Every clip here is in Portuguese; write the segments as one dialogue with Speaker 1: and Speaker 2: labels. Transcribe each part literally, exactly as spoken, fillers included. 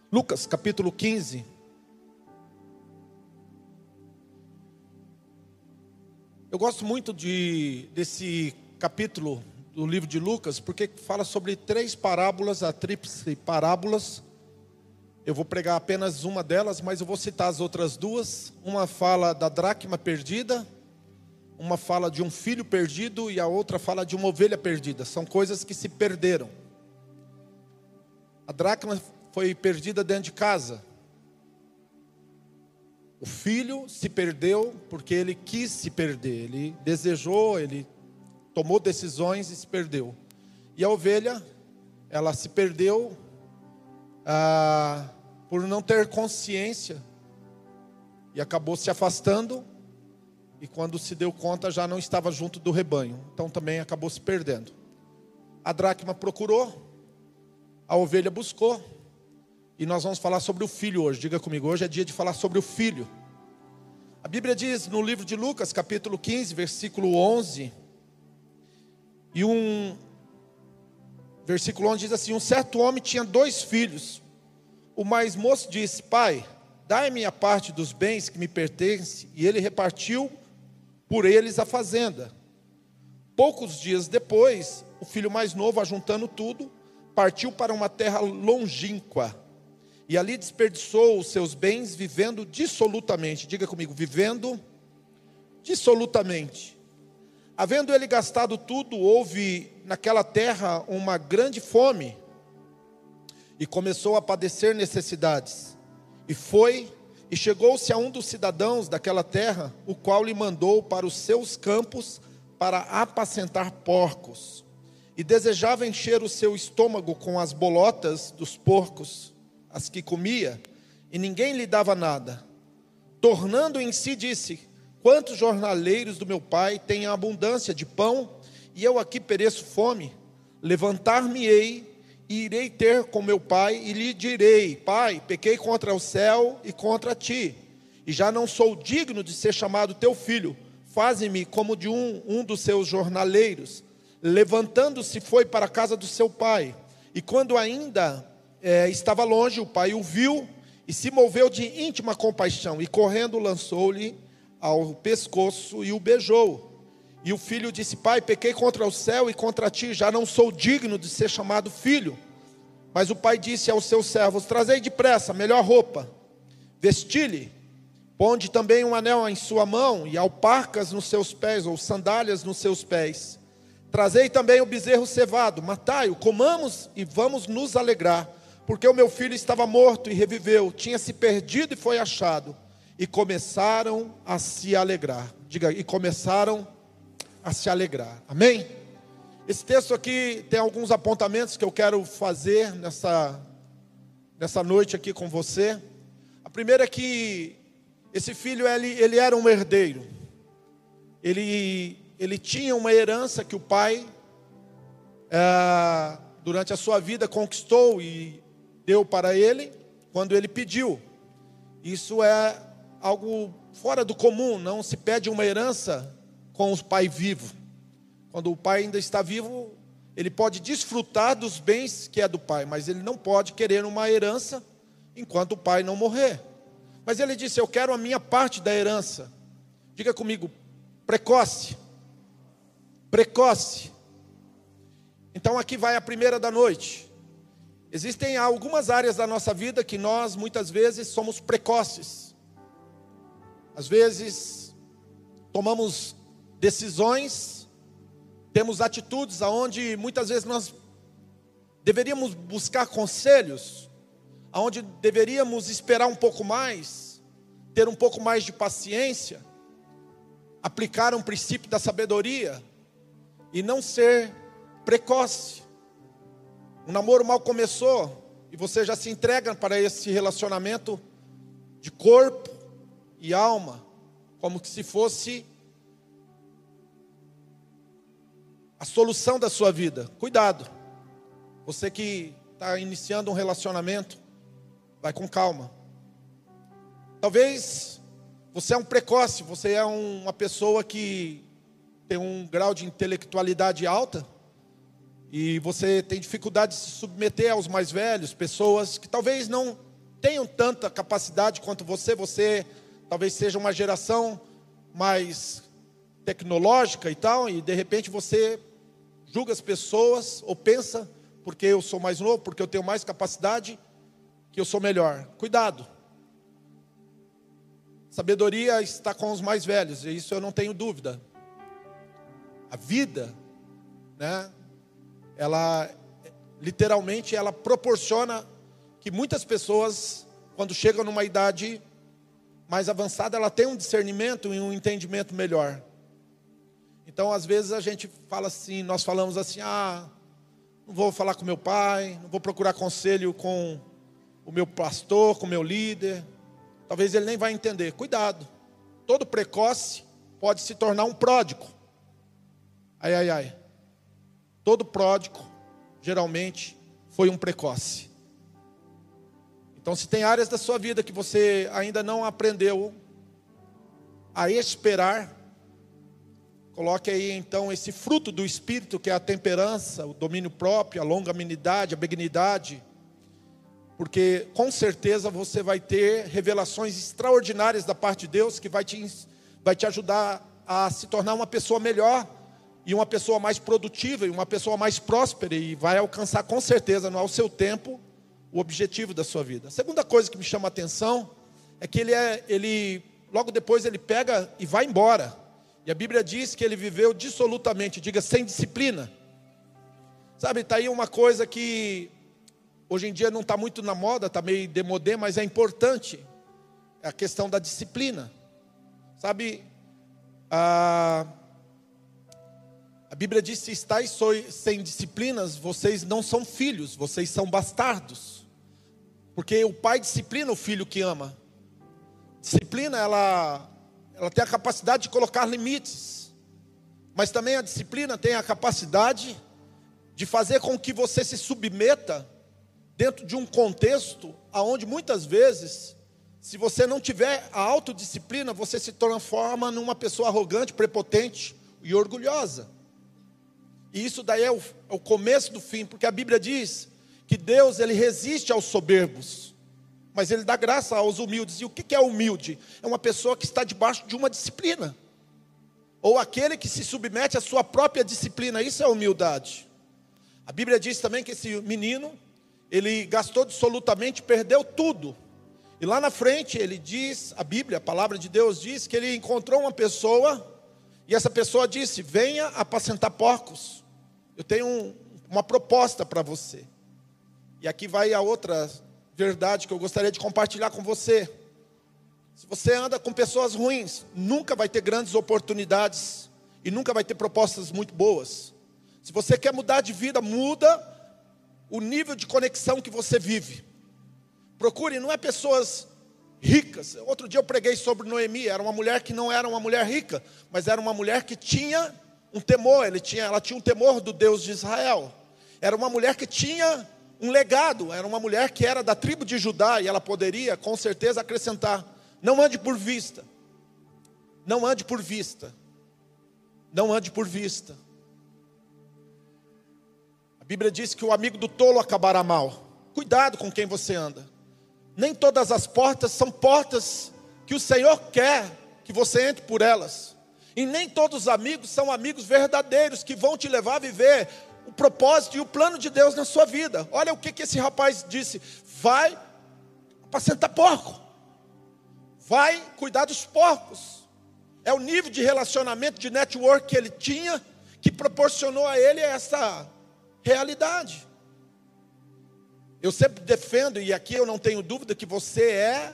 Speaker 1: Lucas capítulo quinze. Eu gosto muito de, desse capítulo do livro de Lucas, porque fala sobre três parábolas, a tríplice parábolas. Eu vou pregar apenas uma delas, mas eu vou citar as outras duas. Uma fala da dracma perdida, uma fala de um filho perdido e a outra fala de uma ovelha perdida. São coisas que se perderam. A dracma foi perdida dentro de casa. O filho se perdeu porque ele quis se perder. Ele desejou, ele tomou decisões e se perdeu. E a ovelha, ela se perdeu ah, por não ter consciência. E acabou se afastando. E quando se deu conta, já não estava junto do rebanho. Então também acabou se perdendo. A dracma procurou. A ovelha buscou. E nós vamos falar sobre o filho hoje. Diga comigo, hoje é dia de falar sobre o filho. A Bíblia diz no livro de Lucas, capítulo quinze, versículo onze. E um versículo onze diz assim: um certo homem tinha dois filhos. O mais moço disse: pai, dai-me a parte dos bens que me pertence. E ele repartiu por eles a fazenda. Poucos dias depois, o filho mais novo, ajuntando tudo, partiu para uma terra longínqua. E ali desperdiçou os seus bens, vivendo dissolutamente. Diga comigo, vivendo dissolutamente. Havendo ele gastado tudo, houve naquela terra uma grande fome. E começou a padecer necessidades. E foi, e chegou-se a um dos cidadãos daquela terra, o qual lhe mandou para os seus campos para apacentar porcos. E desejava encher o seu estômago com as bolotas dos porcos, as que comia, e ninguém lhe dava nada. Tornando em si, disse: quantos jornaleiros do meu pai têm abundância de pão, e eu aqui pereço fome? Levantar-me-ei, e irei ter com meu pai, e lhe direi: pai, pequei contra o céu e contra ti, e já não sou digno de ser chamado teu filho. Faze-me como de um, um dos seus jornaleiros. Levantando-se, foi para a casa do seu pai, e quando ainda É, estava longe, o pai o viu e se moveu de íntima compaixão, e correndo lançou-lhe ao pescoço e o beijou. E o filho disse: pai, pequei contra o céu e contra ti, já não sou digno de ser chamado filho. Mas o pai disse aos seus servos: trazei depressa a melhor roupa, vesti-lhe, ponde também um anel em sua mão e alparcas nos seus pés, ou sandálias nos seus pés. Trazei também o bezerro cevado, matai-o, comamos e vamos nos alegrar. Porque o meu filho estava morto e reviveu, tinha se perdido e foi achado. E começaram a se alegrar. Diga, e começaram a se alegrar. Amém? Esse texto aqui tem alguns apontamentos que eu quero fazer nessa, nessa noite aqui com você. A primeira é que esse filho, ele, ele era um herdeiro. Ele, ele tinha uma herança que o pai, é, durante a sua vida, conquistou e deu para ele quando ele pediu. Isso é algo fora do comum. Não se pede uma herança com o pai vivo. Quando o pai ainda está vivo, ele pode desfrutar dos bens que é do pai, mas ele não pode querer uma herança enquanto o pai não morrer. Mas ele disse: eu quero a minha parte da herança. Diga comigo, precoce. Precoce. Então aqui vai a primeira da noite. Existem algumas áreas da nossa vida que nós muitas vezes somos precoces. Às vezes tomamos decisões, temos atitudes aonde muitas vezes nós deveríamos buscar conselhos, aonde deveríamos esperar um pouco mais, ter um pouco mais de paciência, aplicar um princípio da sabedoria e não ser precoce. O namoro mal começou e você já se entrega para esse relacionamento de corpo e alma, como se fosse a solução da sua vida. Cuidado, você que está iniciando um relacionamento, vai com calma. Talvez você é um precoce, você é um, uma pessoa que tem um grau de intelectualidade alta, e você tem dificuldade de se submeter aos mais velhos, pessoas que talvez não tenham tanta capacidade quanto você. Você talvez seja uma geração mais tecnológica e tal, e de repente você julga as pessoas, ou pensa, porque eu sou mais novo, porque eu tenho mais capacidade, que eu sou melhor. Cuidado. Sabedoria está com os mais velhos, e isso eu não tenho dúvida. A vida, né, ela, literalmente, ela proporciona que muitas pessoas, quando chegam numa idade mais avançada, ela tem um discernimento e um entendimento melhor. Então, às vezes a gente fala assim, nós falamos assim, ah, não vou falar com meu pai, não vou procurar conselho com o meu pastor, com o meu líder. Talvez ele nem vai entender. Cuidado. Todo precoce pode se tornar um pródigo. Ai, ai, ai. Todo pródigo, geralmente, foi um precoce. Então, se tem áreas da sua vida que você ainda não aprendeu a esperar, coloque aí, então, esse fruto do Espírito, que é a temperança, o domínio próprio, a longanimidade, a benignidade, porque, com certeza, você vai ter revelações extraordinárias da parte de Deus, que vai te, vai te ajudar a se tornar uma pessoa melhor, e uma pessoa mais produtiva, e uma pessoa mais próspera, e vai alcançar, com certeza, ao seu tempo, o objetivo da sua vida. A segunda coisa que me chama a atenção, é que ele, é, ele logo depois, ele pega e vai embora. E a Bíblia diz que ele viveu dissolutamente, diga, sem disciplina. Sabe, está aí uma coisa que hoje em dia não está muito na moda, está meio demodê, mas é importante. É a questão da disciplina. Sabe, a, a Bíblia diz, se estáis sem disciplinas, vocês não são filhos, vocês são bastardos. Porque o pai disciplina o filho que ama. Disciplina, ela... ela tem a capacidade de colocar limites, mas também a disciplina tem a capacidade de fazer com que você se submeta dentro de um contexto onde muitas vezes, se você não tiver a autodisciplina, você se transforma numa pessoa arrogante, prepotente e orgulhosa. E isso daí é o, é o começo do fim, porque a Bíblia diz que Deus, ele resiste aos soberbos, mas ele dá graça aos humildes. E o que é humilde? É uma pessoa que está debaixo de uma disciplina, ou aquele que se submete à sua própria disciplina. Isso é humildade. A Bíblia diz também que esse menino, ele gastou absolutamente, perdeu tudo. E lá na frente ele diz, a Bíblia, a palavra de Deus diz, que ele encontrou uma pessoa, e essa pessoa disse, venha apacentar porcos, eu tenho um, uma proposta para você. E aqui vai a outra verdade que eu gostaria de compartilhar com você. Se você anda com pessoas ruins, nunca vai ter grandes oportunidades, e nunca vai ter propostas muito boas. Se você quer mudar de vida, muda o nível de conexão que você vive. Procure, não é pessoas ricas. Outro dia eu preguei sobre Noemi, era uma mulher que não era uma mulher rica, mas era uma mulher que tinha um temor, ele tinha, ela tinha um temor do Deus de Israel. Era uma mulher que tinha um legado, era uma mulher que era da tribo de Judá, e ela poderia, com certeza, acrescentar. Não ande por vista. Não ande por vista. Não ande por vista. A Bíblia diz que o amigo do tolo acabará mal. Cuidado com quem você anda. Nem todas as portas são portas que o Senhor quer que você entre por elas. E nem todos os amigos são amigos verdadeiros que vão te levar a viver o propósito e o plano de Deus na sua vida. Olha o que, que esse rapaz disse. Vai apacentar porco. Vai cuidar dos porcos. É o nível de relacionamento, de network que ele tinha, que proporcionou a ele essa realidade. Eu sempre defendo, e aqui eu não tenho dúvida, que você é,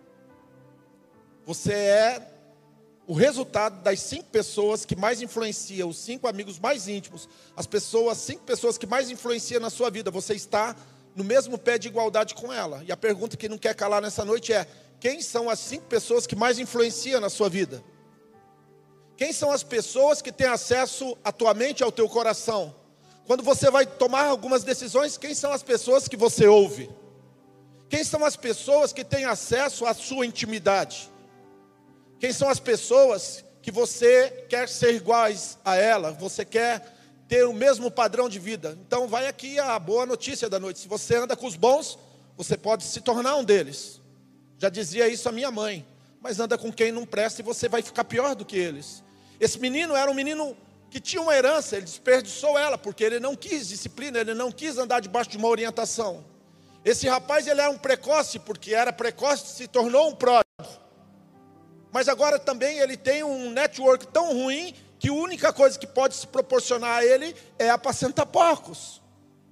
Speaker 1: você é o resultado das cinco pessoas que mais influenciam, os cinco amigos mais íntimos, as pessoas, cinco pessoas que mais influenciam na sua vida. Você está no mesmo pé de igualdade com ela. E a pergunta que não quer calar nessa noite é: quem são as cinco pessoas que mais influenciam na sua vida? Quem são as pessoas que têm acesso à tua mente e ao teu coração? Quando você vai tomar algumas decisões, quem são as pessoas que você ouve? Quem são as pessoas que têm acesso à sua intimidade? Quem são as pessoas que você quer ser iguais a ela? Você quer ter o mesmo padrão de vida? Então vai aqui a boa notícia da noite. Se você anda com os bons, você pode se tornar um deles. Já dizia isso a minha mãe. Mas anda com quem não presta e você vai ficar pior do que eles. Esse menino era um menino que tinha uma herança, ele desperdiçou ela, porque ele não quis disciplina, ele não quis andar debaixo de uma orientação. Esse rapaz, ele era um precoce, porque era precoce, se tornou um pródigo. Mas agora também ele tem um network tão ruim, que a única coisa que pode se proporcionar a ele é apacentar porcos.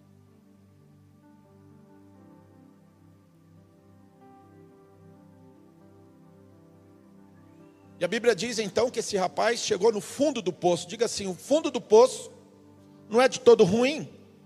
Speaker 1: E a Bíblia diz então que esse rapaz chegou no fundo do poço. Diga assim, o fundo do poço não é de todo ruim.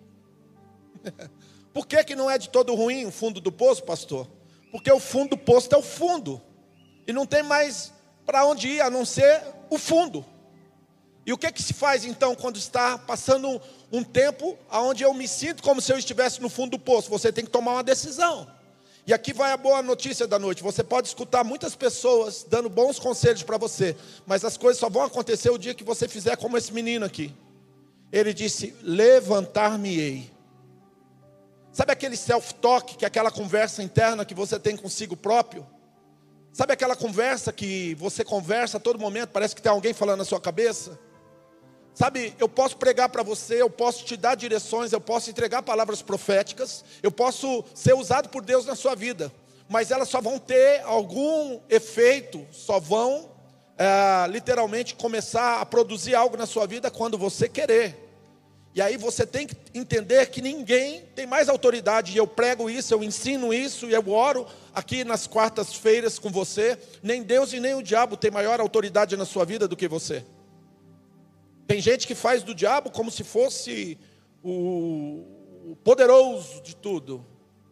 Speaker 1: Por que que não é de todo ruim o fundo do poço, pastor? Porque o fundo do poço é o fundo. E não tem mais para onde ir a não ser o fundo. E o que que se faz então quando está passando um, um tempo onde eu me sinto como se eu estivesse no fundo do poço? Você tem que tomar uma decisão. E aqui vai a boa notícia da noite. Você pode escutar muitas pessoas dando bons conselhos para você, mas as coisas só vão acontecer o dia que você fizer como esse menino aqui. Ele disse, levantar-me-ei. Sabe aquele self-talk, que é aquela conversa interna que você tem consigo próprio? Sabe aquela conversa que você conversa a todo momento, parece que tem alguém falando na sua cabeça? Sabe, eu posso pregar para você, eu posso te dar direções, eu posso entregar palavras proféticas, eu posso ser usado por Deus na sua vida, mas elas só vão ter algum efeito, só vão é, literalmente começar a produzir algo na sua vida quando você querer. E aí você tem que entender que ninguém tem mais autoridade, e eu prego isso, eu ensino isso, e eu oro aqui nas quartas-feiras com você. Nem Deus e nem o diabo tem maior autoridade na sua vida do que você. Tem gente que faz do diabo como se fosse o, o poderoso de tudo.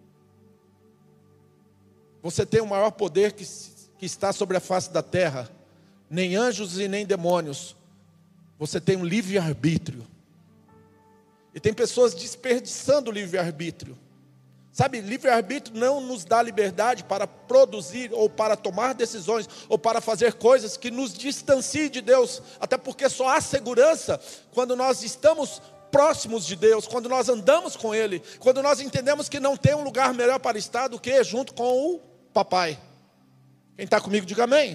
Speaker 1: Você tem o maior poder que, que está sobre a face da terra. Nem anjos e nem demônios. Você tem um livre-arbítrio. E tem pessoas desperdiçando o livre-arbítrio. Sabe, livre-arbítrio não nos dá liberdade para produzir, ou para tomar decisões, ou para fazer coisas que nos distanciem de Deus. Até porque só há segurança quando nós estamos próximos de Deus, quando nós andamos com Ele, quando nós entendemos que não tem um lugar melhor para estar do que junto com o papai. Quem está comigo, diga amém.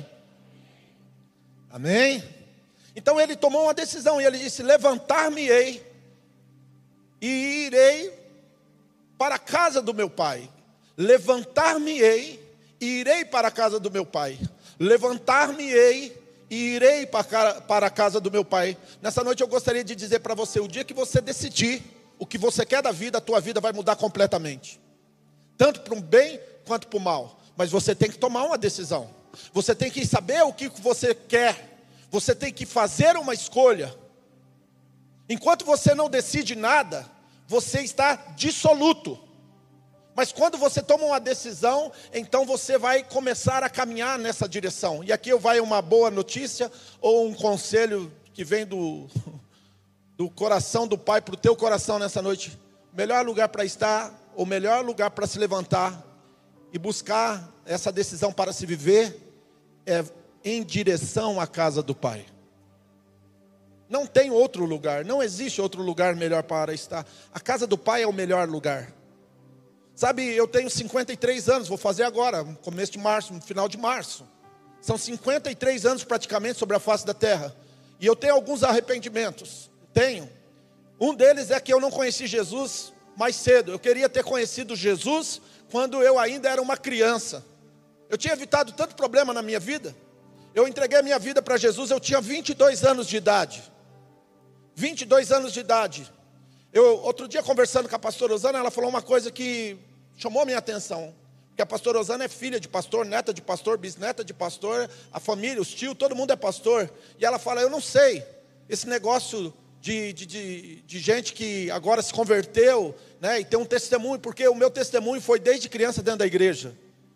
Speaker 1: Amém? Então ele tomou uma decisão, e ele disse, levantar-me-ei, e irei para a casa do meu pai. Levantar-me-ei e irei para a casa do meu pai. Levantar-me-ei e irei para a casa do meu pai. Nessa noite eu gostaria de dizer para você, o dia que você decidir o que você quer da vida, a tua vida vai mudar completamente. Tanto para o bem quanto para o mal. Mas você tem que tomar uma decisão. Você tem que saber o que você quer. Você tem que fazer uma escolha. Enquanto você não decide nada, você está dissoluto. Mas quando você toma uma decisão, então você vai começar a caminhar nessa direção. E aqui vai uma boa notícia, ou um conselho que vem do, do coração do Pai para o teu coração nessa noite. O melhor lugar para estar, o melhor lugar para se levantar e buscar essa decisão para se viver, é em direção à casa do Pai. Não tem outro lugar, não existe outro lugar melhor para estar. A casa do Pai é o melhor lugar. Sabe, eu tenho cinquenta e três anos, vou fazer agora, no começo de março, no final de março. São cinquenta e três anos praticamente sobre a face da terra. E eu tenho alguns arrependimentos, tenho. Um deles é que eu não conheci Jesus mais cedo. Eu queria ter conhecido Jesus quando eu ainda era uma criança. Eu tinha evitado tanto problema na minha vida. Eu entreguei a minha vida para Jesus, eu tinha vinte e dois anos de idade. vinte e dois anos de idade. Eu, outro dia, conversando com a pastora Osana, ela falou uma coisa que chamou a minha atenção. Porque a pastora Osana é filha de pastor, neta de pastor, bisneta de pastor, a família, os tios, todo mundo é pastor. E ela fala, eu não sei, esse negócio de, de, de, de gente que agora se converteu, né, e tem um testemunho, porque o meu testemunho foi desde criança dentro da igreja.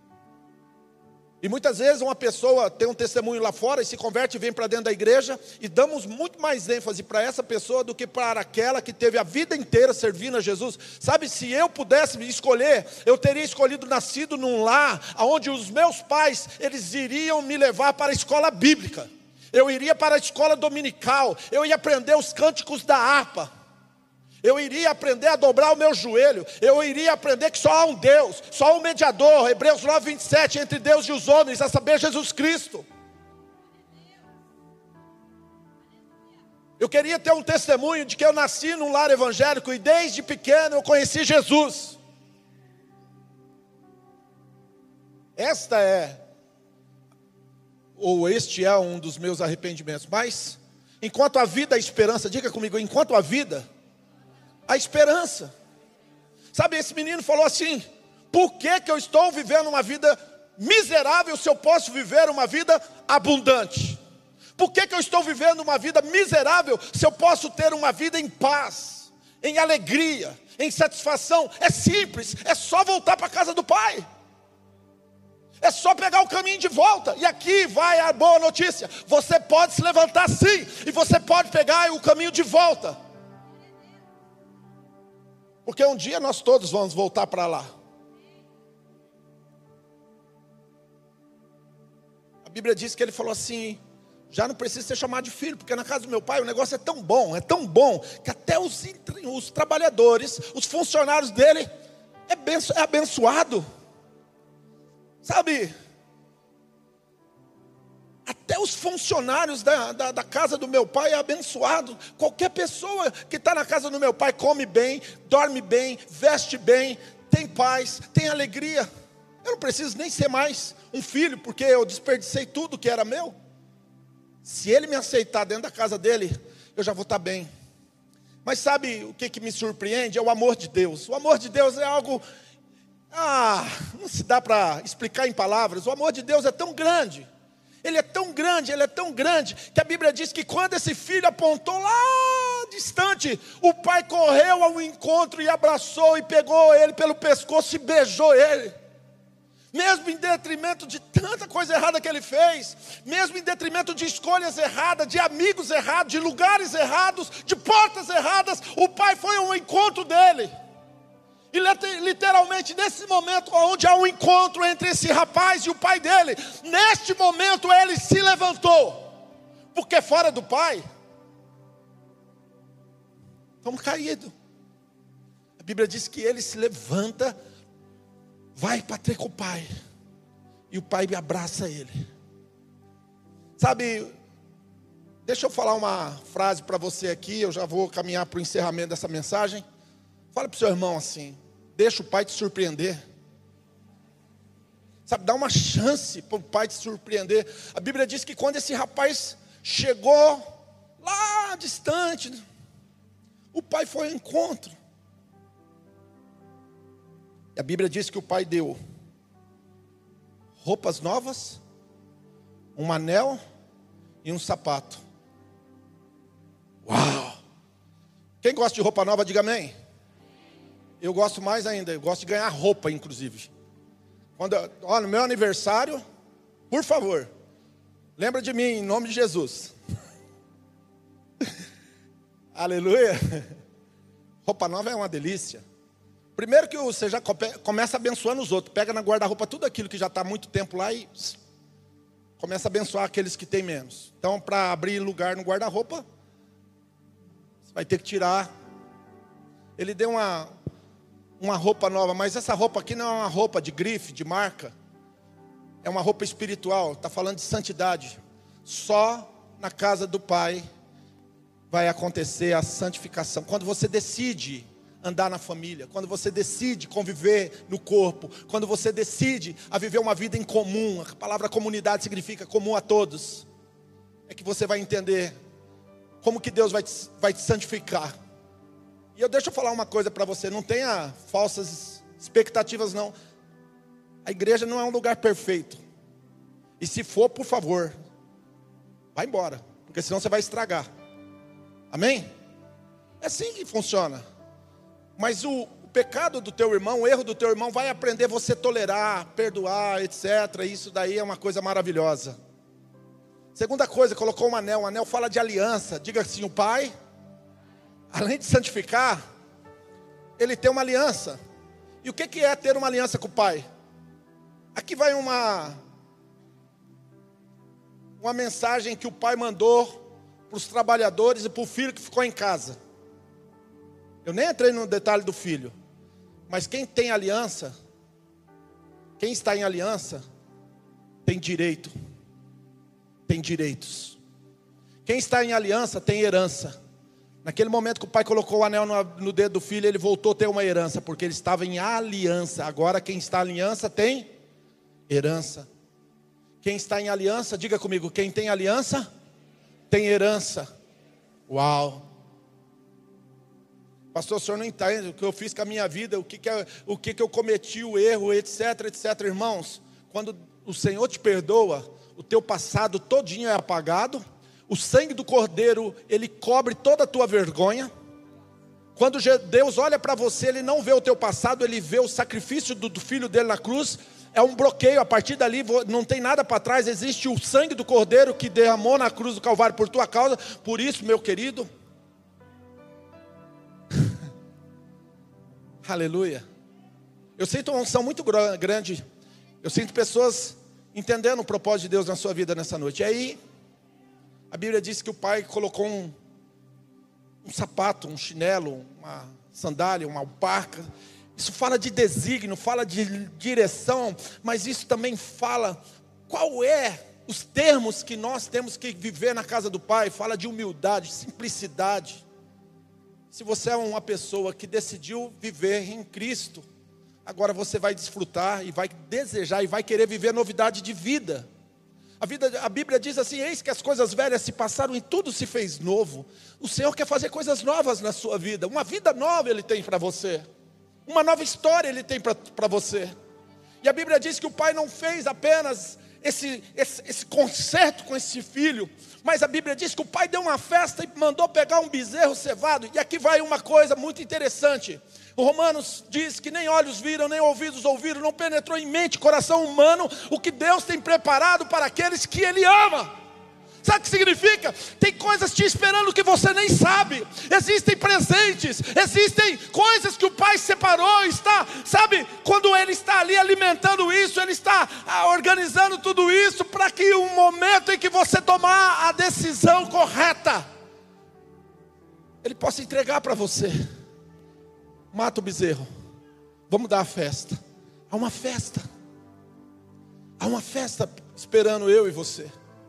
Speaker 1: E muitas vezes uma pessoa tem um testemunho lá fora e se converte e vem para dentro da igreja, e damos muito mais ênfase para essa pessoa do que para aquela que teve a vida inteira servindo a Jesus. Sabe, se eu pudesse escolher, eu teria escolhido nascido num lar onde os meus pais, eles iriam me levar para a escola bíblica. Eu iria para a escola dominical, eu ia aprender os cânticos da harpa. Eu iria aprender a dobrar o meu joelho. Eu iria aprender que só há um Deus, só há um mediador. Hebreus nove, vinte e sete, entre Deus e os homens, a saber, Jesus Cristo. Eu queria ter um testemunho de que eu nasci num lar evangélico e desde pequeno eu conheci Jesus. Esta é, ou este é um dos meus arrependimentos. Mas, enquanto a vida, a esperança, diga comigo, enquanto a vida, a esperança. Sabe, esse menino falou assim: por que que eu estou vivendo uma vida miserável se eu posso viver uma vida abundante? Por que que eu estou vivendo uma vida miserável se eu posso ter uma vida em paz, em alegria, em satisfação? É simples, é só voltar para a casa do Pai. É só pegar o caminho de volta. E aqui vai a boa notícia: você pode se levantar sim, e você pode pegar o caminho de volta. Porque um dia nós todos vamos voltar para lá. A Bíblia diz que ele falou assim: já não precisa ser chamado de filho, porque na casa do meu pai o negócio é tão bom, é tão bom, que até os, os trabalhadores, os funcionários dele, é, benço, é abençoado. Sabe, até os funcionários da, da, da casa do meu pai é abençoado. Qualquer pessoa que está na casa do meu pai come bem, dorme bem, veste bem, tem paz, tem alegria. Eu não preciso nem ser mais um filho, porque eu desperdicei tudo que era meu. Se ele me aceitar dentro da casa dele, eu já vou estar bem. Mas sabe o que, que me surpreende? É o amor de Deus. O amor de Deus é algo, ah, não se dá para explicar em palavras. O amor de Deus é tão grande. Ele é tão grande, ele é tão grande, que a Bíblia diz que quando esse filho apontou lá distante, o pai correu ao encontro e abraçou e pegou ele pelo pescoço e beijou ele. Mesmo em detrimento de tanta coisa errada que ele fez, mesmo em detrimento de escolhas erradas, de amigos errados, de lugares errados, de portas erradas, o pai foi ao encontro dele. E literalmente nesse momento onde há um encontro entre esse rapaz e o pai dele, neste momento ele se levantou. Porque fora do pai, estamos caídos. A Bíblia diz que ele se levanta, vai para ter com o pai, e o pai me abraça ele. Sabe, deixa eu falar uma frase para você aqui, eu já vou caminhar para o encerramento dessa mensagem. Fala para o seu irmão assim: deixa o pai te surpreender. Sabe, dá uma chance para o pai te surpreender. A Bíblia diz que quando esse rapaz chegou lá distante, o pai foi ao encontro. A Bíblia diz que o pai deu roupas novas, um anel e um sapato. Uau! Quem gosta de roupa nova, diga amém. Eu gosto mais ainda, eu gosto de ganhar roupa, inclusive. Quando, ó, no meu aniversário, por favor, lembra de mim, em nome de Jesus. Aleluia. Roupa nova é uma delícia. Primeiro que você já começa abençoando os outros. Pega na guarda-roupa tudo aquilo que já está há muito tempo lá e começa a abençoar aqueles que têm menos. Então, para abrir lugar no guarda-roupa, você vai ter que tirar. Ele deu uma, uma roupa nova, mas essa roupa aqui não é uma roupa de grife, de marca. É uma roupa espiritual, está falando de santidade. Só na casa do Pai vai acontecer a santificação. Quando você decide andar na família, quando você decide conviver no corpo, quando você decide a viver uma vida em comum, a palavra comunidade significa comum a todos, é que você vai entender como que Deus vai te, vai te santificar. E eu deixo eu falar uma coisa para você, não tenha falsas expectativas não. A igreja não é um lugar perfeito, e se for, por favor, vai embora, porque senão você vai estragar. Amém? É assim que funciona. Mas o, o pecado do teu irmão, o erro do teu irmão, vai aprender você a tolerar, perdoar, etcétera. Isso daí é uma coisa maravilhosa. Segunda coisa, colocou um anel. O anel fala de aliança. Diga assim: o pai, além de santificar, ele tem uma aliança. E o que que é ter uma aliança com o pai? Aqui vai uma, uma mensagem que o pai mandou para os trabalhadores e para o filho que ficou em casa. Eu nem entrei no detalhe do filho. Mas quem tem aliança, quem está em aliança, tem direito. Tem direitos. Quem está em aliança tem herança. Naquele momento que o pai colocou o anel no, no dedo do filho, ele voltou a ter uma herança, porque ele estava em aliança. Agora quem está em aliança tem herança. Quem está em aliança, diga comigo, quem tem aliança, tem herança. Uau! Pastor, o senhor não entende o que eu fiz com a minha vida, o que, que, é, o que, que eu cometi, o erro, etc, etc. Irmãos, quando o Senhor te perdoa, o teu passado todinho é apagado. O sangue do Cordeiro, ele cobre toda a tua vergonha. Quando Deus olha para você, Ele não vê o teu passado, Ele vê o sacrifício do, do Filho dele na cruz. É um bloqueio, a partir dali não tem nada para trás. Existe o sangue do Cordeiro que derramou na cruz do Calvário por tua causa. Por isso, meu querido, aleluia. Eu sinto uma unção muito grande. Eu sinto pessoas entendendo o propósito de Deus na sua vida nessa noite. E aí, a Bíblia diz que o pai colocou um, um sapato, um chinelo, uma sandália, uma alparca. Isso fala de desígnio, fala de direção, mas isso também fala qual é os termos que nós temos que viver na casa do pai. Fala de humildade, simplicidade. Se você é uma pessoa que decidiu viver em Cristo, agora você vai desfrutar e vai desejar e vai querer viver novidade de vida. A, vida, a Bíblia diz assim: eis que as coisas velhas se passaram e tudo se fez novo. O Senhor quer fazer coisas novas na sua vida. Uma vida nova Ele tem para você. Uma nova história Ele tem para você. E a Bíblia diz que o pai não fez apenas esse, esse, esse concerto com esse filho, mas a Bíblia diz que o pai deu uma festa e mandou pegar um bezerro cevado. E aqui vai uma coisa muito interessante. O Romanos diz que nem olhos viram, nem ouvidos ouviram, não penetrou em mente, coração humano, o que Deus tem preparado para aqueles que Ele ama. Sabe o que significa? Tem coisas te esperando que você nem sabe. Existem presentes, existem coisas que o Pai separou, está, sabe, quando Ele está ali alimentando isso, Ele está organizando tudo isso para que um momento em que você tomar a decisão correta, Ele possa entregar para você. Mata o bezerro, vamos dar a festa. Há uma festa, há uma festa esperando eu e você.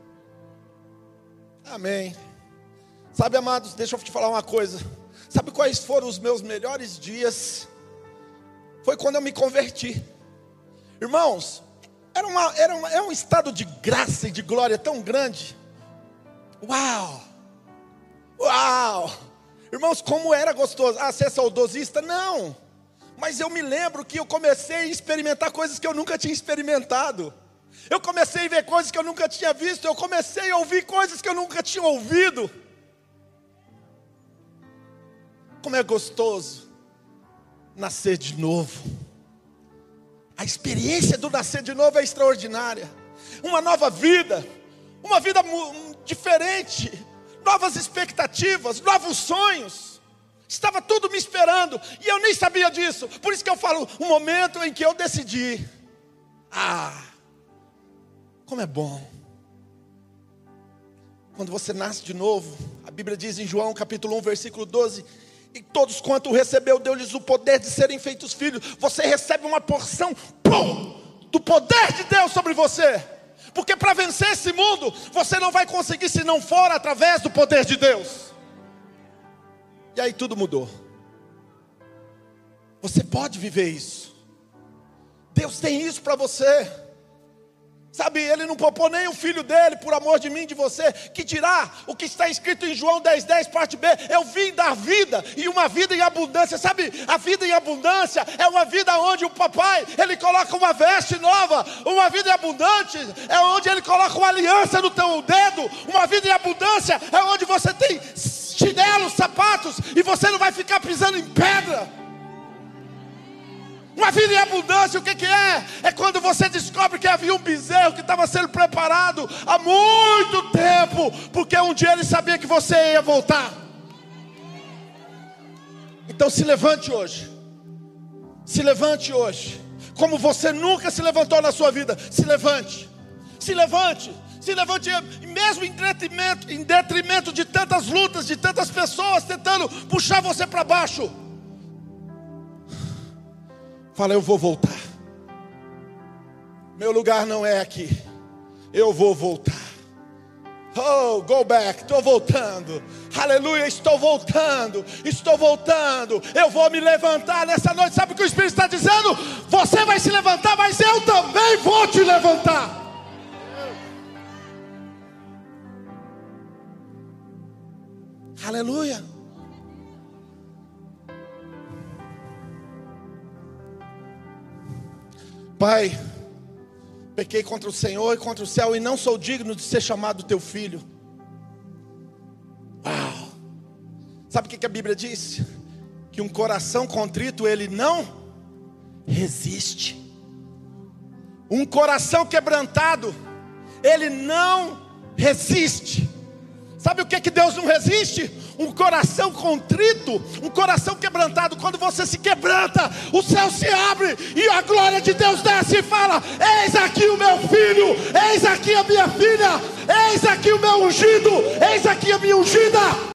Speaker 1: Amém. Sabe, amados, deixa eu te falar uma coisa. Sabe quais foram os meus melhores dias? Foi quando eu me converti. Irmãos, era, uma, era, uma, era um estado de graça e de glória tão grande. Uau! Uau! Irmãos, como era gostoso. Ah, você é saudosista? Não. Mas eu me lembro que eu comecei a experimentar coisas que eu nunca tinha experimentado. Eu comecei a ver coisas que eu nunca tinha visto. Eu comecei a ouvir coisas que eu nunca tinha ouvido. Como é gostoso nascer de novo. A experiência do nascer de novo é extraordinária. Uma nova vida, uma vida diferente, novas expectativas, novos sonhos. Estava tudo me esperando e eu nem sabia disso. Por isso que eu falo, um momento em que eu decidi. Ah, como é bom quando você nasce de novo. A Bíblia diz em João capítulo um, versículo doze: e todos quanto o recebeu, deu-lhes o poder de serem feitos filhos. Você recebe uma porção, pum, do poder de Deus sobre você. Porque para vencer esse mundo, você não vai conseguir se não for através do poder de Deus. E aí tudo mudou. Você pode viver isso. Deus tem isso para você. Sabe, Ele não poupou nem o Filho dele, por amor de mim e de você. Que dirá o que está escrito em João dez, dez, parte B: eu vim dar vida, e uma vida em abundância. Sabe, a vida em abundância é uma vida onde o papai, Ele coloca uma veste nova. Uma vida em abundante é onde Ele coloca uma aliança no teu dedo. Uma vida em abundância é onde você tem chinelos, sapatos, e você não vai ficar pisando em pedra. Uma vida em abundância, o que, que é? É quando você descobre que havia um bezerro que estava sendo preparado há muito tempo, porque um dia ele sabia que você ia voltar. Então se levante hoje. Se levante hoje. Como você nunca se levantou na sua vida. Se levante. Se levante. Se levante, mesmo em detrimento, em detrimento de tantas lutas, de tantas pessoas tentando puxar você para baixo. Fala, eu vou voltar. Meu lugar não é aqui. Eu vou voltar. Oh, go back, estou voltando. Aleluia, estou voltando. Estou voltando. Eu vou me levantar nessa noite. Sabe o que o Espírito está dizendo? Você vai se levantar, mas eu também vou te levantar. Aleluia. Pai, pequei contra o Senhor e contra o céu, e não sou digno de ser chamado teu filho. Uau. Sabe o que a Bíblia diz? Que um coração contrito, ele não resiste. Um coração quebrantado, ele não resiste. Sabe o que que Deus não resiste? Um coração contrito, um coração quebrantado. Quando você se quebranta, o céu se abre e a glória de Deus desce e fala: eis aqui o meu filho, eis aqui a minha filha, eis aqui o meu ungido, eis aqui a minha ungida.